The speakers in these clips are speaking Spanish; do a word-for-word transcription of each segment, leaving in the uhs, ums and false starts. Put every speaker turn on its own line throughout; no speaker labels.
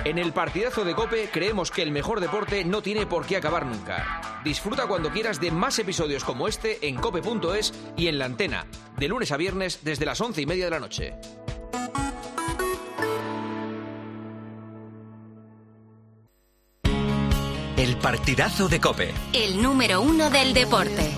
En el partidazo de COPE creemos que el mejor deporte no tiene por qué acabar nunca. Disfruta cuando quieras de más episodios como este en cope punto es y en La Antena, de lunes a viernes desde las once y media de la noche.
El partidazo de COPE.
El número uno del deporte.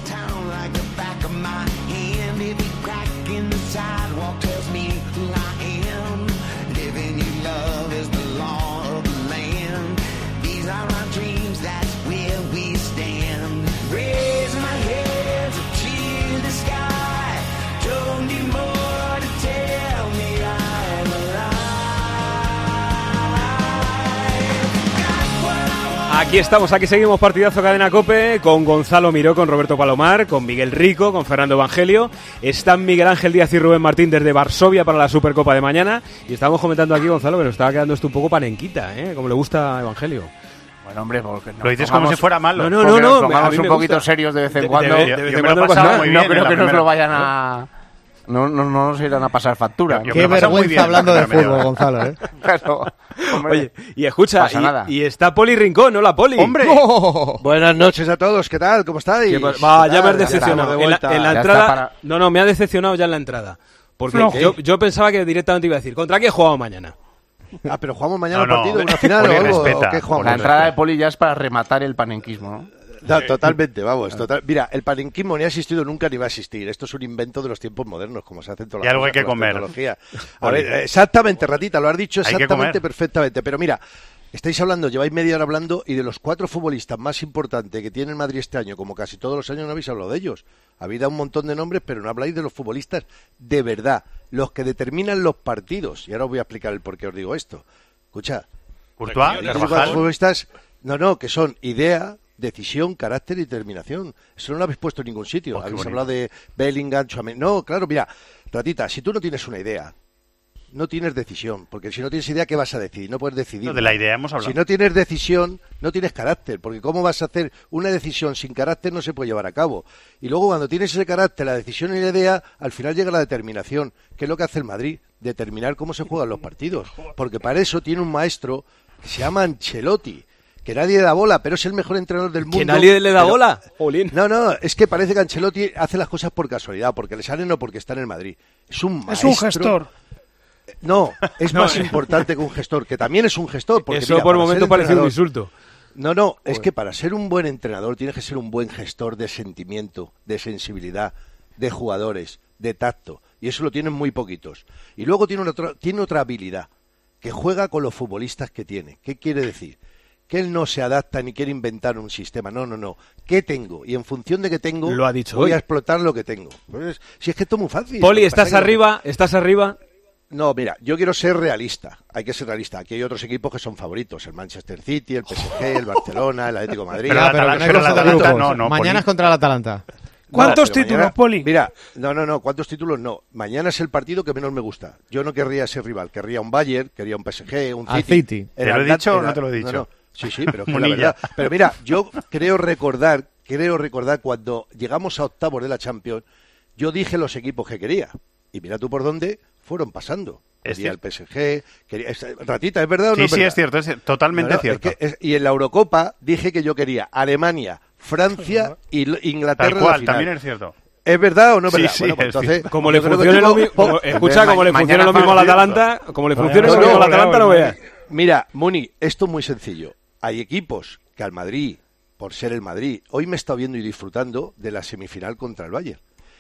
Aquí estamos, aquí seguimos partidazo Cadena COPE con Gonzalo Miró, con Roberto Palomar, con Miguel Rico, con Fernando Evangelio. Están Miguel Ángel Díaz y Rubén Martín desde Varsovia para la Supercopa de mañana. Y estamos comentando aquí, Gonzalo, que nos estaba quedando esto un poco panenquita, ¿eh? Como le gusta a Evangelio.
Bueno, hombre, porque
lo dices como si fuera malo.
No, no, no, no.
Pongamos un poquito serios de vez en cuando.
De, de, de vez en cuando no pasa nada.
Muy bien, no creo que nos lo vayan a... No, no, no nos irán a pasar factura.
Yo, Qué vergüenza hablando de fútbol, Gonzalo, ¿eh?
Claro. Hombre,
oye, y escucha, y, y está Poli Rincón, ¿no? La Poli.
¡Hombre!
Oh. Buenas noches a todos, ¿qué tal? ¿Cómo estáis?
Va, ya me has decepcionado. En la, en la entrada... Para... No, no, me ha decepcionado ya en la entrada. Porque yo, yo pensaba que directamente iba a decir, ¿contra qué jugamos mañana?
Ah, pero jugamos mañana
no,
un partido,
no,
una final o algo. ¿O qué jugamos?
La entrada de Poli ya es para rematar el panenquismo, ¿no?
No, totalmente, vamos. Total. Mira, el panenquismo ni ha existido nunca ni va a existir. Esto es un invento de los tiempos modernos, como se hacen todas las
cosas. Y algo hay que
con
comer.
Tecnología. A ver, exactamente, Ratita, lo has dicho exactamente, perfectamente. Pero mira, estáis hablando, lleváis media hora hablando, y de los cuatro futbolistas más importantes que tiene el Madrid este año, como casi todos los años, no habéis hablado de ellos. Habéis dado un montón de nombres, pero no habláis de los futbolistas de verdad, los que determinan los partidos. Y ahora os voy a explicar el por qué os digo esto. Escucha,
Courtois,
los cuatro futbolistas, no, no, que son idea, decisión, carácter y determinación. Eso no lo habéis puesto en ningún sitio. Oh, habéis bonito. Hablado de Bellingham, Chouameni. No, claro, mira, Ratita, si tú no tienes una idea, no tienes decisión, porque si no tienes idea, ¿qué vas a decidir? No puedes decidir.
No, de la idea hemos hablado.
Si no tienes decisión, no tienes carácter, porque ¿cómo vas a hacer una decisión sin carácter? No se puede llevar a cabo. Y luego cuando tienes ese carácter, la decisión y la idea, al final llega la determinación, que es lo que hace el Madrid, determinar cómo se juegan los partidos, porque para eso tiene un maestro que se llama Ancelotti, que nadie le da bola, pero es el mejor entrenador del mundo.
¿Que nadie le da
pero...
bola? Jolín.
No, no, es que parece que Ancelotti hace las cosas por casualidad, porque le salen o porque está en el Madrid. Es un maestro.
Es un gestor.
No, es no, más eh. importante que un gestor, que también es un gestor. Porque,
eso
mira,
por el momento parece un insulto.
No, no, es que para ser un buen entrenador tienes que ser un buen gestor de sentimiento, de sensibilidad, de jugadores, de tacto. Y eso lo tienen muy poquitos. Y luego tiene otra, tiene otra habilidad, que juega con los futbolistas que tiene. ¿Qué quiere decir? Que él no se adapta ni quiere inventar un sistema. No, no, no. ¿Qué tengo? Y en función de qué tengo,
lo ha dicho
voy
hoy.
a explotar lo que tengo. Pues, si es que esto es muy fácil.
Poli, ¿estás arriba? No... ¿Estás arriba?
No, mira, yo quiero ser realista. Hay que ser realista. Aquí hay otros equipos que son favoritos. El Manchester City, el P S G, el Barcelona, el Atlético de Madrid.
Pero, ah, pero, pero, pero, pero, pero, pero no, no,
mañana
Poli.
Es contra el Atalanta. ¿Cuántos
no,
títulos,
mañana,
Poli?
Mira, no, no, no, ¿cuántos títulos? No. Mañana es el partido que menos me gusta. Yo no querría ser rival. Querría un Bayern, querría un P S G, un City.
Al City.
¿Te lo he dicho o no te lo he dicho?
No, no. Sí, sí, pero es que la verdad. Pero mira, yo creo recordar, creo recordar cuando llegamos a octavos de la Champions, yo dije los equipos que quería. Y mira tú por dónde fueron pasando. Quería el P S G, quería... Ratita, ¿es verdad o no?
Sí,
es
sí,
verdad?
es cierto, es totalmente
no, no,
cierto.
Es que es... Y en la Eurocopa dije que yo quería Alemania, Francia y Inglaterra.
Tal cual,
en la final.
también es cierto.
¿Es verdad o no es verdad?
Sí, sí,
bueno, pues entonces,
como le funcione lo mismo, escucha, como le funciona lo mismo al Atalanta, como le funciona lo mismo al Atalanta, no veas.
Mira, Muni, esto es muy sencillo. Hay equipos que al Madrid, por ser el Madrid, hoy me he estado viendo y disfrutando de la semifinal contra el Bayern.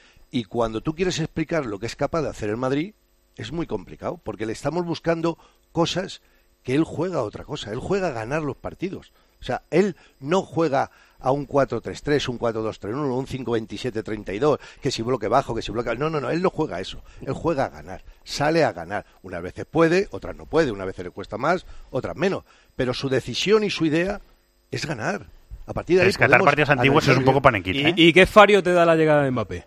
Y cuando tú quieres explicar lo que es capaz de hacer el Madrid, es muy complicado, porque le estamos buscando cosas que él juega a otra cosa. Él juega a ganar los partidos. O sea, él no juega a un cuatro tres tres, un cuatro dos tres uno, un cinco veintisiete treinta y dos, que si bloque bajo, que si bloque... No, no, no, él no juega a eso. Él juega a ganar, sale a ganar. Unas veces puede, otras no puede, unas veces le cuesta más, otras menos. Pero su decisión y su idea es ganar. A partir de ahí
rescatar partidos antiguos es un poco panenquita, ¿eh?
¿Y, ¿Y qué fario te da la llegada de Mbappé?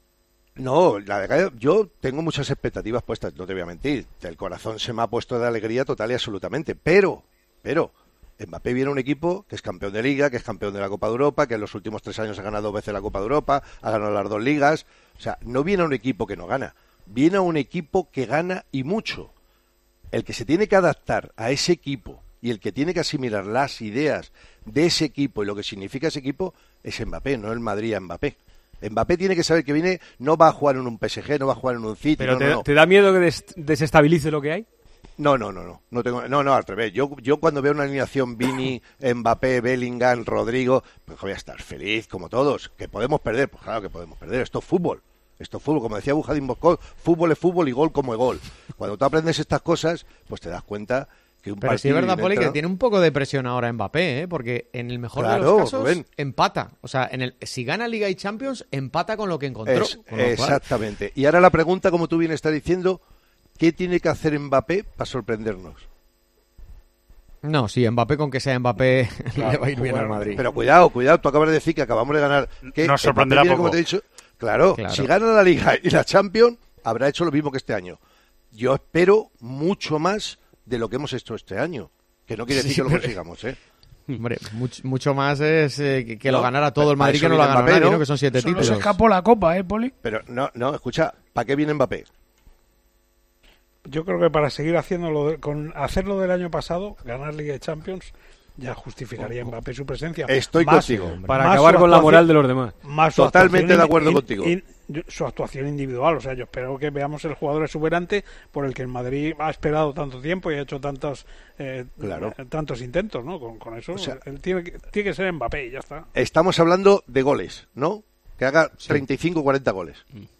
No, la verdad, yo tengo muchas expectativas puestas, no te voy a mentir. El corazón se me ha puesto de alegría total y absolutamente. Pero, pero, Mbappé viene a un equipo que es campeón de Liga, que es campeón de la Copa de Europa, que en los últimos tres años ha ganado dos veces la Copa de Europa, ha ganado las dos ligas. O sea, no viene a un equipo que no gana, viene a un equipo que gana y mucho. El que se tiene que adaptar a ese equipo Y el que tiene que asimilar las ideas de ese equipo y lo que significa ese equipo es Mbappé, no el Madrid a Mbappé. Mbappé tiene que saber que viene, no va a jugar en un P S G, no va a jugar en un City.
¿Pero
no,
te,
no, no.
te da miedo que des- desestabilice lo que hay?
No, no, no, no, no tengo, no, no, al revés. Yo, yo cuando veo una alineación Vini, Mbappé, Bellingham, Rodrigo, pues voy a estar feliz como todos. Que podemos perder, pues claro que podemos perder. Esto es fútbol, esto es fútbol. Como decía Bujadín Bosco, fútbol es fútbol y gol como es gol. Cuando tú aprendes estas cosas, pues te das cuenta que un
Pero
partido.
sí es verdad, Poli,
entra...
que tiene un poco de presión ahora Mbappé, ¿eh? Porque en el mejor
Claro,
de los casos
Rubén.
empata. O sea, en el, si gana Liga y Champions, empata con lo que encontró.
Es,
Con lo cual-
exactamente. Y ahora la pregunta, como tú bien estás diciendo, ¿qué tiene que hacer Mbappé para sorprendernos?
No, sí, Mbappé con que sea Mbappé le va a ir bien al Madrid.
Pero cuidado, cuidado, tú acabas de decir que acabamos de ganar. ¿Qué?
Nos sorprenderá
Mbappé viene,
poco.
como te he dicho, claro,
Claro.
si gana la Liga y la Champions, habrá hecho lo mismo que este año. Yo espero mucho más de lo que hemos hecho este año. Que no quiere decir
Sí,
que lo
pero-
consigamos, ¿eh?
Hombre, mucho, mucho más es eh, que, que lo
No,
ganara todo el
para
Madrid
eso
que no lo
viene
ganó
Mbappé,
nadie,
¿no?
¿no? Que son siete
Solo
títulos.
se escapó la copa, ¿eh, Poli?
Pero no, no, escucha, ¿para qué viene Mbappé?
Yo creo que para seguir haciéndolo de- con hacerlo del año pasado, ganar Liga de Champions, ya justificaría a Mbappé su presencia.
Estoy
Más-
contigo.
Para
más
acabar
su
con la
actuación-
moral de los demás.
más su
Totalmente
actuación
de acuerdo
in-
contigo.
in- yo- su actuación individual, o sea, yo espero que veamos el jugador exuberante por el que el Madrid ha esperado tanto tiempo y ha hecho tantos eh,
Claro.
eh, tantos intentos, ¿no? Con, con eso,
O sea-
él tiene, que- tiene que ser Mbappé y ya está.
Estamos hablando de goles, ¿no? Que haga treinta y cinco o cuarenta goles.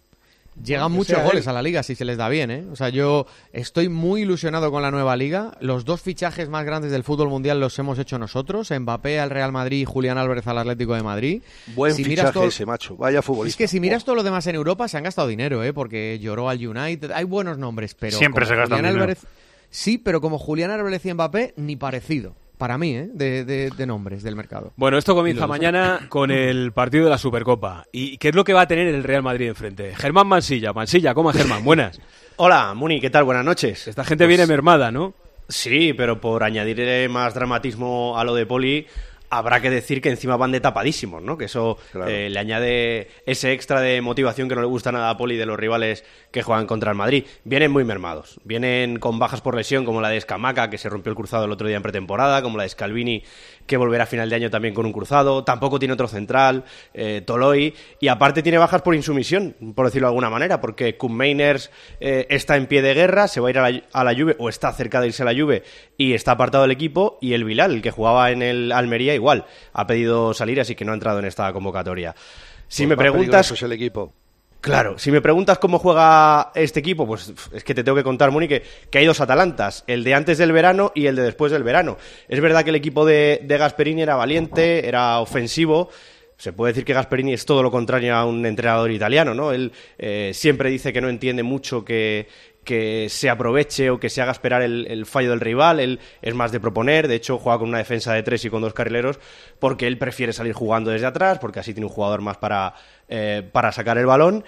Llegan
Aunque
muchos
sea
goles
él.
a la Liga si se les da bien, ¿eh? O sea, yo estoy muy ilusionado con la nueva Liga. Los dos fichajes más grandes del fútbol mundial los hemos hecho nosotros. Mbappé al Real Madrid y Julián Álvarez al Atlético de Madrid.
Buen
Si miras
fichaje
todo-
ese, macho. Vaya futbolista.
Es que si miras todo lo demás en Europa se han gastado dinero, ¿eh? Porque lloró al United. Hay buenos nombres, pero
Siempre
como
se gastan
Julián
dinero.
Álvarez- Sí, pero como Julián Álvarez y Mbappé, ni parecido. Para mí, ¿eh? De, de- de nombres del mercado.
Bueno, esto comienza mañana con el partido de la Supercopa. ¿Y qué es lo que va a tener el Real Madrid enfrente? Germán Mansilla. Mansilla, ¿cómo es Germán? Buenas.
Hola, Muni, ¿qué tal? Buenas noches.
Esta gente
Pues,
viene mermada, ¿no?
Sí, pero por añadir más dramatismo a lo de Poli, habrá que decir que encima van de tapadísimos, ¿no? Que eso
Claro.
eh, le añade ese extra de motivación que no le gusta nada a Poli de los rivales que juegan contra el Madrid. Vienen muy mermados. Vienen con bajas por lesión, como la de Escamaca, que se rompió el cruzado el otro día en pretemporada, como la de Scalvini, que volverá a final de año también con un cruzado. Tampoco tiene otro central, eh, Toloi. Y aparte tiene bajas por insumisión, por decirlo de alguna manera, porque Koen Meiners eh, está en pie de guerra, se va a ir a la, a la Juve, o está cerca de irse a la Juve, y está apartado del equipo. Y el Bilal, el que jugaba en el Almería, igual, ha pedido salir, así que no ha entrado en esta convocatoria. Si
Pues
me
más
preguntas...
peligroso es el equipo.
Claro, si me preguntas cómo juega este equipo, pues es que te tengo que contar, Muni, que, que hay dos Atalantas, el de antes del verano y el de después del verano. Es verdad que el equipo de, de Gasperini era valiente, era ofensivo. Se puede decir que Gasperini es todo lo contrario a un entrenador italiano, ¿no? Él eh, siempre dice que no entiende mucho que, que se aproveche o que se haga esperar el, el fallo del rival. Él es más de proponer, de hecho juega con una defensa de tres y con dos carrileros porque él prefiere salir jugando desde atrás, porque así tiene un jugador más para, eh, para sacar el balón.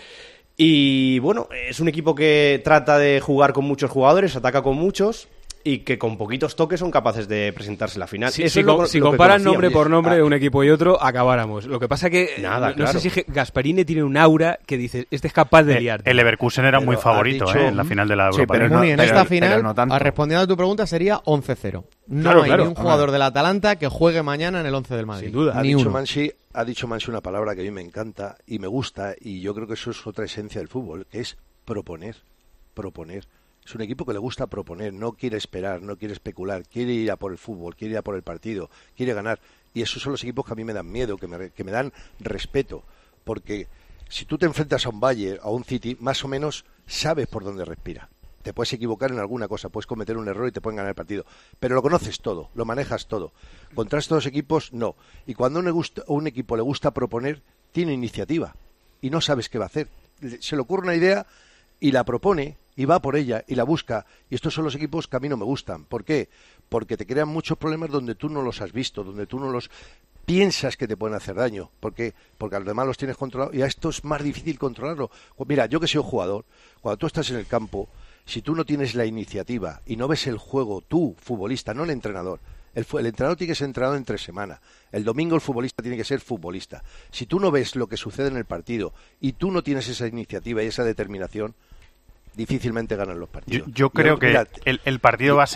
Y bueno, es un equipo que trata de jugar con muchos jugadores, ataca con muchos y que con poquitos toques son capaces de presentarse en la final.
Si,
Eso
si
es lo-
co-
lo
si
que
comparan
conocíamos.
nombre por nombre
Ah,
de un equipo y otro, acabáramos. Lo que pasa que
Nada,
no, no
claro.
sé si Gasperini tiene un aura que dice, este es capaz de liar.
El Leverkusen era
Pero
muy
has
favorito
dicho-
eh, en la final de la
Sí,
Europa
pero
League.
no-
Muni, en
pero-
esta
pero
final,
no tanto.
a- respondiendo a tu pregunta, sería once cero. No
Claro,
hay
claro.
ni un jugador del Atalanta que juegue mañana en el once del Madrid.
Sin duda.
Ha
Ni
dicho
uno.
Mansi, ha dicho Mansi una palabra que a mí me encanta y me gusta, y yo creo que eso es otra esencia del fútbol, que es proponer. Proponer. Es un equipo que le gusta proponer, no quiere esperar, no quiere especular, quiere ir a por el fútbol, quiere ir a por el partido, quiere ganar. Y esos son los equipos que a mí me dan miedo, que me, que me dan respeto. Porque si tú te enfrentas a un Bayern, a un City, más o menos sabes por dónde respira. Te puedes equivocar en alguna cosa, puedes cometer un error y te pueden ganar el partido. Pero lo conoces todo, lo manejas todo. Contra estos equipos, no. Y cuando a un, gusta- a un equipo le gusta proponer, tiene iniciativa. Y no sabes qué va a hacer. Le- Se le ocurre una idea y la propone y va por ella y la busca. Y estos son los equipos que a mí no me gustan. ¿Por qué? Porque te crean muchos problemas donde tú no los has visto, donde tú no los piensas que te pueden hacer daño. ¿Por qué? Porque a los demás los tienes controlados y a esto es más difícil controlarlo. Pues mira, yo que soy un jugador, cuando tú estás en el campo, si tú no tienes la iniciativa y no ves el juego, tú, futbolista, no el entrenador, el, fu- el entrenador tiene que ser entrenado entre semana. El domingo el futbolista tiene que ser futbolista. Si tú no ves lo que sucede en el partido y tú no tienes esa iniciativa y esa determinación, difícilmente ganan los
Yo,
partidos.
yo creo
Y,
que
mira,
el, el partido va a ser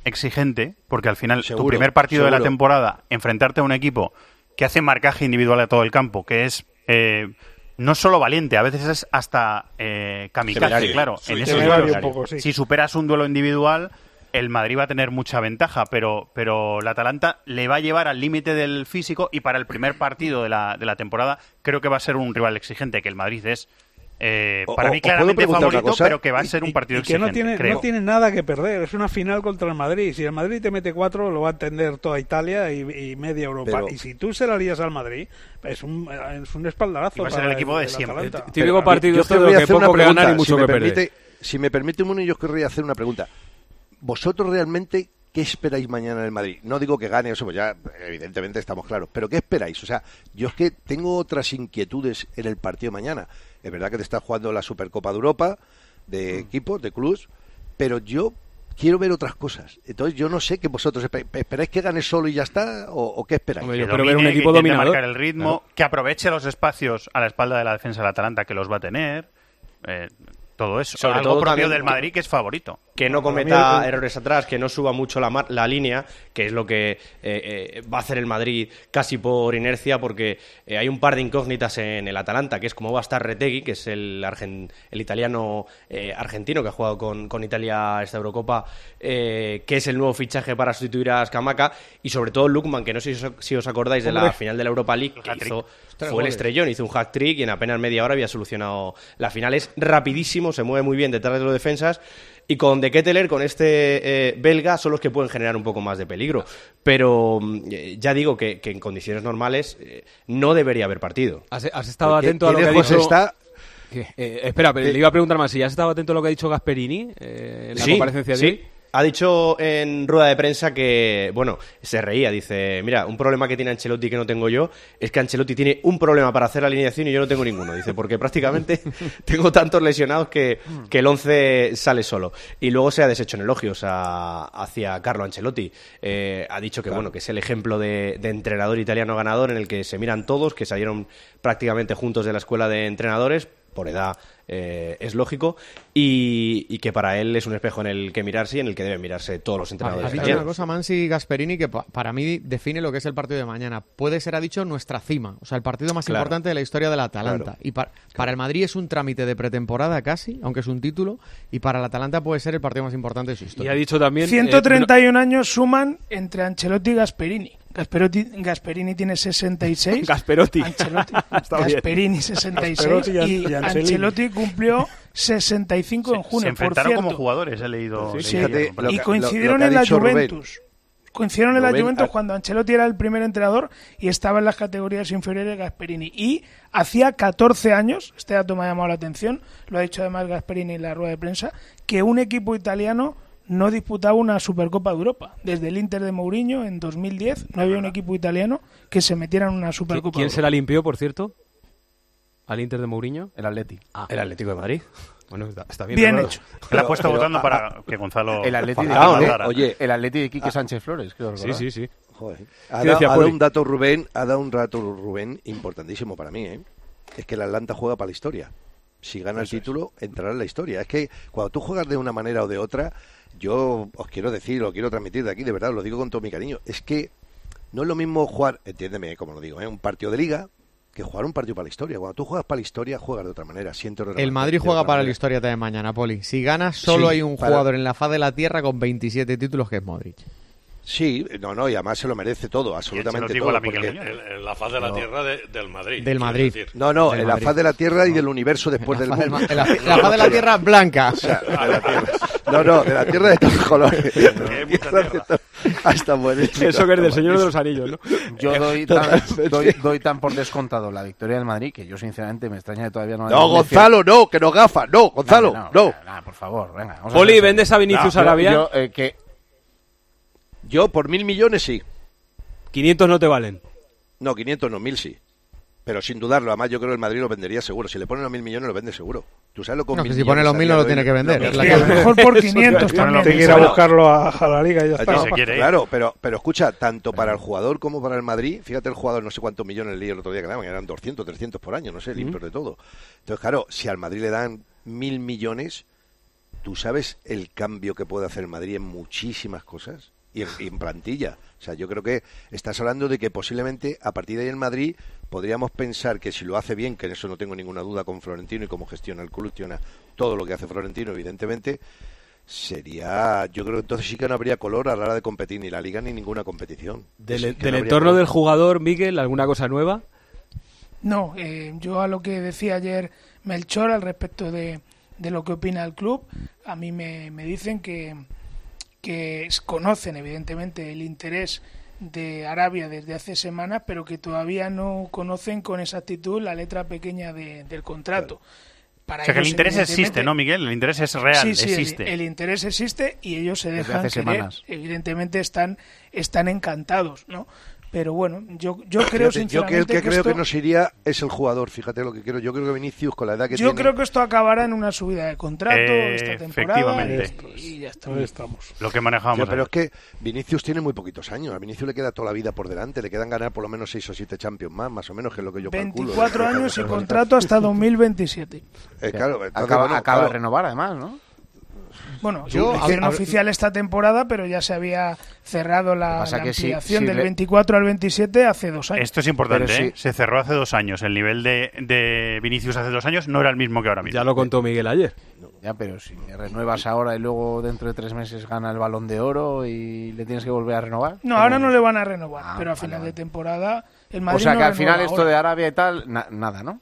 exigente, porque al final
Seguro,
tu primer partido
seguro.
de la temporada, enfrentarte a un equipo que hace marcaje individual a todo el campo, que es eh, no solo valiente, a veces es hasta eh, kamikaze,
Temerario.
claro.
Sí,
en esos
temerario
duelos,
un poco, sí.
si superas un duelo individual, el Madrid va a tener mucha ventaja, pero, pero el Atalanta le va a llevar al límite del físico y para el primer partido de la, de la temporada creo que va a ser un rival exigente, que el Madrid es... Eh,
O-
para
o-
mí
¿os puedo
claramente
preguntar una
favorito,
cosa?
pero que va a ser un partido
y que
exigente,
no tiene,
creo.
no tiene nada que perder. Es una final contra el Madrid. Si el Madrid te mete cuatro, lo va a entender toda Italia y, y media Europa.
Pero-
y si tú se la lías al Madrid, es un, es un espaldarazo.
Y va a ser
para
el equipo de
el
siempre.
Atalanta.
Típico partido
Yo
esto de
querría
lo que
hacer una
poco que
pregunta,
ganar y mucho
si me
que perder.
permite, si me permite, Muni, yo querría hacer una pregunta. ¿Vosotros realmente qué esperáis mañana en el Madrid? No digo que gane, eso pues ya evidentemente estamos claros, pero ¿qué esperáis? O sea, yo es que tengo otras inquietudes en el partido de mañana. Es verdad que te estás jugando la Supercopa de Europa, de equipos, de clubs, pero yo quiero ver otras cosas. Entonces yo no sé qué vosotros espe- esperáis que gane solo y ya está, o, o qué esperáis.
Hombre,
Que
yo espero ver un
domine,
equipo
que intente
dominador.
marcar el ritmo, que aproveche los espacios a la espalda de la defensa del Atalanta, que los va a tener. Eh, todo eso.
Sobre
Algo
todo
propio
también
del
que-
Madrid, que es favorito.
Que no
Para mí
cometa
el-
errores atrás, que no suba mucho la, mar- la línea, que es lo que eh, eh, va a hacer el Madrid casi por inercia, porque eh, hay un par de incógnitas en el Atalanta, que es cómo va a estar Retegui, que es el, argen- el italiano eh, argentino que ha jugado con, con Italia esta Eurocopa, eh, que es el nuevo fichaje para sustituir a Scamacca, y sobre todo Lukman, que no sé si os, si os acordáis de la
Hombre.
final de la Europa League, que
hat-trick.
hizo,
Tres
fue el
goles.
estrellón, hizo un hat-trick y en apenas media hora había solucionado la final. Es rapidísimo, se mueve muy bien detrás de los defensas. Y con De Ketteler, con este eh, belga, son los que pueden generar un poco más de peligro. Pero mm, eh, ya digo que, que en condiciones normales eh, no debería haber partido.
¿Has, has estado
¿Qué-
atento a
qué
lo que ha
lejos
dicho...
está?
¿Qué? Eh, espera, pero le iba a preguntar más. Si ya has estado atento a lo que ha dicho Gasperini eh, en la
Sí,
comparecencia de
sí.
hoy.
Ha dicho en rueda de prensa que, bueno, se reía, dice, mira, un problema que tiene Ancelotti que no tengo yo es que Ancelotti tiene un problema para hacer la alineación y yo no tengo ninguno. Dice, porque prácticamente tengo tantos lesionados que, que el once sale solo. Y luego se ha deshecho en elogios a- hacia Carlo Ancelotti. Eh, ha dicho que, bueno, que es el ejemplo de, de entrenador italiano ganador en el que se miran todos, que salieron prácticamente juntos de la escuela de entrenadores, por edad eh, es lógico, y, y que para él es un espejo en el que mirarse y en el que deben mirarse todos los
Ha
entrenadores
dicho
italianos.
una cosa Mansi Gasperini que pa- para mí define lo que es el partido de mañana. Puede ser, ha dicho, nuestra cima. O sea, el partido más
Claro.
importante de la historia del Atalanta.
Claro.
Y pa- para el Madrid es un trámite de pretemporada casi, aunque es un título. Y para el Atalanta puede ser el partido más importante de su
Y
historia.
ha dicho también...
ciento
eh,
treinta y uno años suman entre Ancelotti y Gasperini. Gasperotti, Gasperini tiene sesenta y seis.
Gasperotti.
Ancelotti,
Está bien.
Gasperini sesenta y seis.
Gasperotti y An-
Y
y Ancelotti.
Ancelotti cumplió sesenta y cinco en junio.
Se
por
enfrentaron
cierto.
como jugadores, he leído.
Sí,
leí
sí.
ayer,
Fíjate,
me
lo
Y
que-
coincidieron
lo que ha
en la
dicho Rubén.
Juventus. Coincidieron en la
Rubén,
Juventus
ah-
cuando Ancelotti era el primer entrenador y estaba en las categorías inferiores de Gasperini. Y hacía catorce años, este dato me ha llamado la atención, lo ha dicho además Gasperini en la rueda de prensa, que un equipo italiano no disputaba una Supercopa de Europa. Desde el Inter de Mourinho en dos mil diez no había un equipo italiano que se metiera en una Supercopa.
¿Quién
de
se la limpió, por cierto? ¿Al Inter de Mourinho?
El Atleti.
El Atlético de Madrid.
Bueno, está, está
Bien
bien. ¿no?
hecho.
Él ha puesto
Pero-
votando
ah,
para que Gonzalo.
El Atleti de,
Falcao,
Quique-
¿no?
Oye,
el Atleti de Quique Sánchez Flores, creo
Sí, sí, sí.
Joder. Ha,
¿Qué
dado-
decía
ha dado
Poli?
un dato Rubén, ha dado un dato Rubén importantísimo para mí, ¿eh? Es que el Atlanta juega para la historia. Si gana el título, entrará en la historia. Es que cuando tú juegas de una manera o de otra, yo os quiero decir, lo quiero transmitir de aquí, de verdad, os lo digo con todo mi cariño, es que no es lo mismo jugar, entiéndeme como lo digo, ¿eh? un partido de liga que jugar un partido para la historia. Cuando tú juegas para la historia, juegas de otra manera. Siento
El Madrid juega para la historia también mañana, Poli. Si gana, solo
Sí,
hay un
para-
jugador en la faz de la tierra con veintisiete títulos, que es Modric.
Sí, no, no, y además se lo merece todo, absolutamente todo.
igual a Miguel
porque-
Muñoz.
En, en la faz de la
No.
tierra de- del Madrid.
Del
quiero
Madrid.
decir.
No, no,
Del
en la
Madrid.
faz de la tierra y del universo después del
La faz del
mundo.
ma- en la, la faz de la tierra blanca.
O sea, de la tierra. No, no, de la tierra de todos los colores. Tierra de todo- Hasta buenísimo.
Eso que es del Señor de los Anillos, ¿no?
Yo doy tan, doy, doy tan por descontado la victoria del Madrid que yo sinceramente me extraña que todavía no...
No, Gonzalo, no, que no gafa, no, Gonzalo,
no,
no.
no, por favor, venga. vamos a
Poli,
hacer eso.
¿vendes a Vinicius
No, yo-
Arabia?
yo, eh, que
Yo por mil millones sí.
quinientos no te valen.
No, quinientos no, mil sí. Pero sin dudarlo, además yo creo que el Madrid lo vendería seguro. Si le ponen los mil millones, lo vende seguro. ¿Tú sabes lo que con
No,
mil
que si pone los
millones
mil
a
no lo
día de
tiene
hoy-
que vender.
No,
es la
Y
que-
a lo mejor por quinientos también.
Te quiere
Bueno,
buscarlo a, a la liga y ya está.
No,
se quiere ir.
claro, pero, pero escucha, tanto para el jugador como para el Madrid, fíjate el jugador, no sé cuántos millones leí el otro día que daban, eran doscientos, trescientos por año, no sé, limpios de todo. Entonces, claro, si al Madrid le dan mil millones, ¿tú sabes el cambio que puede hacer el Madrid en muchísimas cosas? Y en, y en plantilla. O sea, yo creo que estás hablando de que posiblemente a partir de ahí en Madrid podríamos pensar que si lo hace bien, que en eso no tengo ninguna duda con Florentino y cómo gestiona el club, gestiona todo lo que hace Florentino, evidentemente, sería, yo creo que entonces sí que no habría color a la hora de competir ni la Liga ni ninguna competición.
Del,
Sí,
del
no
entorno
color.
del jugador, Miguel, ¿alguna cosa nueva?
No, eh, yo a lo que decía ayer Melchor al respecto de, de lo que opina el club, a mí me, me dicen que que conocen evidentemente el interés de Arabia desde hace semanas, pero que todavía no conocen con exactitud la letra pequeña de, del contrato. Para
o sea que el
ellos,
interés existe,
evidentemente-
¿no, Miguel? El interés es real,
Sí, sí, el-
existe.
El, interés existe y ellos se
Desde
dejan
hace
querer.
semanas.
Evidentemente están, están encantados, ¿no? Pero bueno, yo, yo creo
Fíjate, yo que
sinceramente
el que, creo
esto,
que nos iría es el jugador, fíjate lo que quiero. Yo creo que Vinicius, con la edad que
yo
tiene...
creo que esto acabará en una subida de contrato
Eh,
esta temporada
efectivamente.
y ya está.
Ahí estamos.
Lo que manejábamos.
Ya, pero
ayer.
es que Vinicius tiene muy poquitos años. A Vinicius le queda toda la vida por delante. Le quedan ganar por lo menos seis o siete Champions más, más o menos, que es lo que yo calculo.
veinticuatro años y contrato hasta dos mil veintisiete.
Eh, claro, entonces,
Acaba,
bueno,
acaba de
claro,
renovar, además, ¿no?
Bueno,
Yo-
yo
a ver,
acción
a ver-
oficial esta temporada, pero ya se había cerrado
Lo
la,
que pasa
la
que sí,
ampliación
sí
del
le-
veinticuatro al veintisiete hace dos años.
Esto es importante,
Pero
¿eh?
sí.
Se cerró hace dos años. El nivel de, de Vinicius hace dos años no era el mismo que ahora mismo.
Ya lo contó Miguel ayer.
Ya, pero si le renuevas ahora y luego dentro de tres meses gana el Balón de Oro y le tienes que volver a renovar.
No, ahora no le van a renovar,
Ah,
pero a
vale,
final
vale.
de temporada el Madrid
O sea
no
que al final
renueva
esto
ahora.
de Arabia y tal, na- nada, ¿no?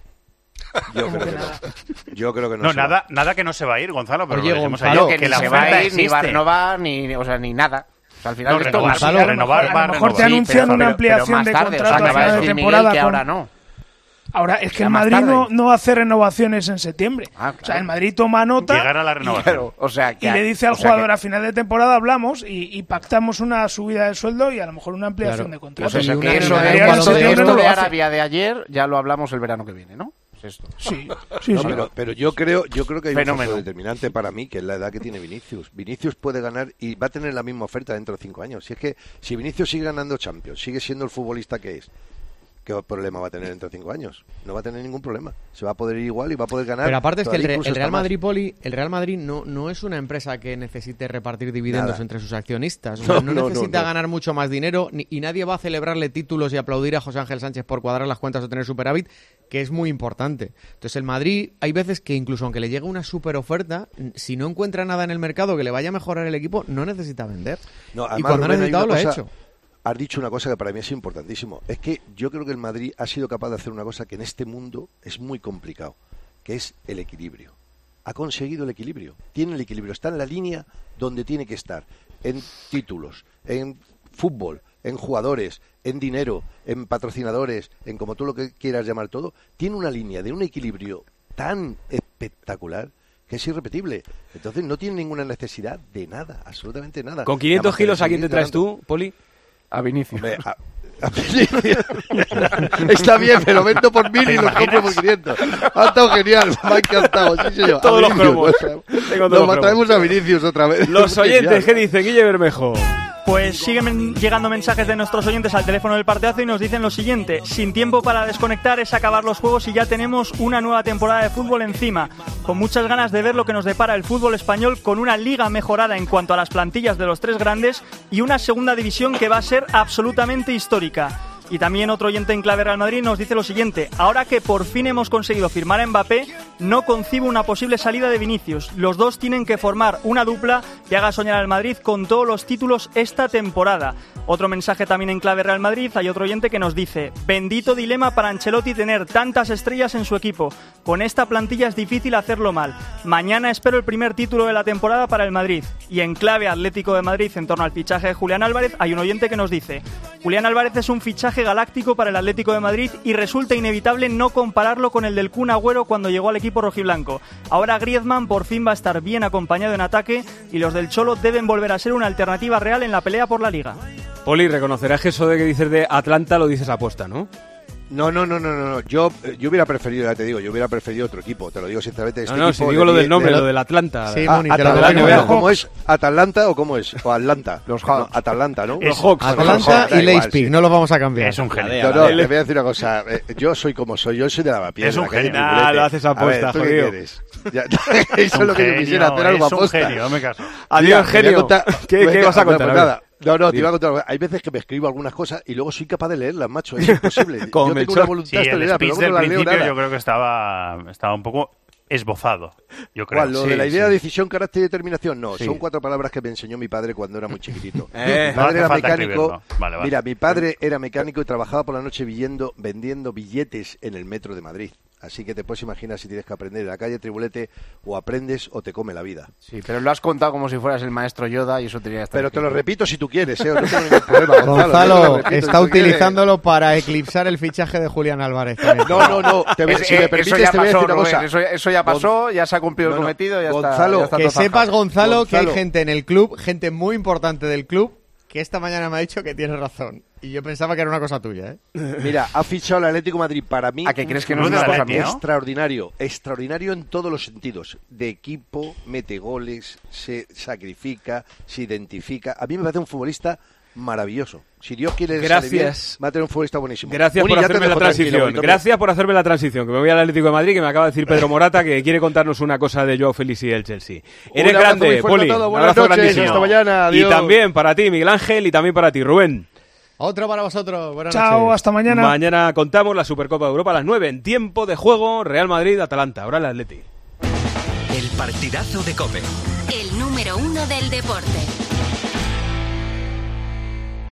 yo
¿Cómo
creo
que
que no.
nada?
Yo creo que no.
No,
se va.
nada, nada que no se va a ir, Gonzalo, pero
Oye,
lo dijimos
Gonzalo,
ayer,
que,
que
ni
la
se va
oferta
a ir, ni va a
existe.
renovar, ni, o sea, ni nada. O sea, al final
No,
esto
renovar,
va a
Gonzalo,
ser-
renovar,
a
va a
lo mejor te
renovar.
anuncian
pero-
una
pero
ampliación
más
de
tarde,
contrato
o sea,
a
que va a
final de
decir Miguel
temporada
que
con-
ahora no.
Ahora, es que
sea
el
más
Madrid
tarde.
no, no hace renovaciones en septiembre.
Ah,
O sea,
claro.
el Madrid toma nota
Llegar a la renovación.
Claro, o sea, que
y le dice al
o sea
jugador
que-
a final de temporada hablamos y, y pactamos una subida de sueldo y a lo mejor una ampliación
Claro.
de contrato.
Pues eso,
Y
que
una-
eso
una-
de,
un
en
balón
esto
de
de,
septiembre
esto
no
de
lo hace.
Arabia de ayer ya lo hablamos el verano que viene, ¿no? Pues esto.
Sí, sí,
No,
sí.
pero, pero yo creo, yo creo que hay
Fenómeno.
un factor determinante para mí, que es la edad que tiene Vinicius. Vinicius puede ganar y va a tener la misma oferta dentro de cinco años. Si es que si Vinicius sigue ganando Champions, sigue siendo el futbolista que es, ¿qué problema va a tener dentro de cinco años? No va a tener ningún problema. Se va a poder ir igual y va a poder ganar.
Pero aparte es que el,
todavía
Re-
incluso
el
hasta
Real
más.
Madrid, Poli, el Real Madrid no, no es una empresa que necesite repartir dividendos
Nada.
entre sus accionistas. O sea,
No,
no,
no, no,
necesita
no.
ganar mucho más dinero ni- y nadie va a celebrarle títulos y aplaudir a José Ángel Sánchez por cuadrar las cuentas o tener superávit, que es muy importante. Entonces el Madrid, hay veces que incluso aunque le llegue una super oferta, si no encuentra nada en el mercado que le vaya a mejorar el equipo, no necesita vender.
No,
y
además,
cuando ha
Rubén, hay
necesitado lo
una
ha
cosa-
hecho.
Has dicho una cosa que para mí es importantísimo. Es que yo creo que el Madrid ha sido capaz de hacer una cosa que en este mundo es muy complicado, que es el equilibrio. Ha conseguido el equilibrio. Tiene el equilibrio. Está en la línea donde tiene que estar. En títulos, en fútbol, en jugadores, en dinero, en patrocinadores, en como tú lo que quieras llamar todo. Tiene una línea de un equilibrio tan espectacular que es irrepetible. Entonces no tiene ninguna necesidad de nada, absolutamente nada.
Con quinientos
Nada más que
kilos, ¿a quién te
seguir
traes
ganando.
tú, Poli?
A Vinicius.
Hombre, a- a Vinicius. Está bien, me lo vendo por mil y lo compro por quinientos. Ha estado genial, me ha encantado. Sí, señor. A
Todos los
Vinicius,
cromos.
o sea,
Tengo todos los
Nos traemos a Vinicius otra vez.
Los oyentes, ¿qué dice Guille Bermejo?
Pues siguen llegando mensajes de nuestros oyentes al teléfono del partidazo y nos dicen lo siguiente: sin tiempo para desconectar es acabar los juegos y ya tenemos una nueva temporada de fútbol encima, con muchas ganas de ver lo que nos depara el fútbol español, con una liga mejorada en cuanto a las plantillas de los tres grandes y una segunda división que va a ser absolutamente histórica. Y también otro oyente en clave Real Madrid nos dice lo siguiente: ahora que por fin hemos conseguido firmar a Mbappé, no concibo una posible salida de Vinicius. Los dos tienen que formar una dupla que haga soñar al Madrid con todos los títulos esta temporada. Otro mensaje también en clave Real Madrid, hay otro oyente que nos dice: bendito dilema para Ancelotti tener tantas estrellas en su equipo. Con esta plantilla es difícil hacerlo mal. Mañana espero el primer título de la temporada para el Madrid. Y en clave Atlético de Madrid, en torno al fichaje de Julián Álvarez, hay un oyente que nos dice: Julián Álvarez es un fichaje galáctico para el Atlético de Madrid y resulta inevitable no compararlo con el del Kun Agüero cuando llegó al equipo rojiblanco. Ahora Griezmann por fin va a estar bien acompañado en ataque y los del Cholo deben volver a ser una alternativa real en la pelea por la Liga.
Poli, reconocerás que eso de que dices de Atlanta lo dices a aposta, ¿no?
No, no, no, no, no, no. Yo, yo hubiera preferido, ya te digo, yo hubiera preferido otro equipo, te lo digo sinceramente. Este
no, no,
equipo
si digo lo
de-
del nombre,
de-
lo del Atlanta.
Sí,
Ah,
Moni, te lo
Atalanta,
digo.
¿no? ¿Cómo es? ¿Atalanta o cómo es? O Atlanta.
Los
No,
Hawks.
Atalanta, ¿no?
Es-
Los Hawks.
Atlanta
Los Hawks, da
y
igual,
Leipzig,
sí.
no los vamos a cambiar.
Es un genio.
No, no, te voy a decir una cosa. eh, Yo soy como soy, yo soy de Lavapiés.
Es un
de la calle
genio.
Tribulete.
Ah, lo haces a posta,
ver, ¿tú qué
jodido.
quieres? Ya- Eso es lo que yo quisiera hacer, algo
es un
aposta.
genio, no me caso.
Adiós,
Mira, te voy a
genio.
contar-
¿Qué,
Venga,
qué vas a
pues
contar? A ver.
nada. No, no, te
Dime.
iba a contar. Hay veces que me escribo algunas cosas y luego soy capaz de leerlas, macho. Es imposible.
Como
Yo tengo
Melchor.
una voluntad
Sí, el
extraordinaria, pero
speech
luego
del
no las leo
principio
nada.
yo creo que estaba, estaba un poco esbozado, yo creo.
¿Cuál? ¿Lo
Sí,
de la idea,
sí.
decisión, carácter y determinación? No,
Sí.
son cuatro palabras que me enseñó mi padre cuando era muy chiquitito.
Eh,
mi
no
padre
hace
era
falta
mecánico.
escribirlo. Vale, vale.
Mira, mi padre era mecánico y trabajaba por la noche viendo, vendiendo billetes en el metro de Madrid. Así que te puedes imaginar si tienes que aprender en la calle Tribulete, o aprendes o te come la vida.
Sí, pero lo has contado como si fueras el maestro Yoda y eso tenía que estar
Pero te lo
escrito.
repito si tú quieres, ¿eh? No tengo ningún problema, Gonzalo.
Gonzalo
Yo te lo repito si
está
tú quieres.
utilizándolo para eclipsar el fichaje de Julián Álvarez. también.
No, no, no. Te voy-
Es-
si
eh,
me
eso
permites,
ya
te voy a decir
pasó,
una
Rubén,
cosa.
eso, eso ya pasó, ya se ha cumplido
No,
el
no.
cometido, ya
Gonzalo,
está. ya está
Que
todo
sepas,
zanjado.
Gonzalo, que hay
Gonzalo.
gente en el club, gente muy importante del club, que esta mañana me ha dicho que tienes razón. Y yo pensaba que era una cosa tuya, ¿eh?
Mira, ha fichado el Atlético de Madrid para mí.
¿A qué crees que no
es
un
una
jugador
cosa mía?
extraordinario, extraordinario en todos los sentidos. De equipo, mete goles, se sacrifica, se identifica. A mí me parece un futbolista maravilloso. Si Dios quiere, le sale bien,
Gracias.
va a tener un futbolista buenísimo.
Gracias
Muni,
por
ya te
hacerme la
dejo tranquilo,
transición.
Bonito.
Gracias por hacerme la transición. Que me voy al Atlético de Madrid, que me acaba de decir Pedro Morata, que quiere contarnos una cosa de Joao Félix y el Chelsea. Eres
abrazo muy
grande,
fuerte a
Poli.
todos.
Un
Buenas
abrazo
noches,
grandísimo.
hasta mañana,
Y
adiós.
también para ti, Miguel Ángel, y también para ti, Rubén.
Otro para vosotros. Buenas
Chao,
noches.
hasta mañana.
Mañana contamos la Supercopa de Europa a las nueve en tiempo de juego. Real Madrid-Atalanta. Ahora el Atleti.
El partidazo de COPE.
El número uno del deporte.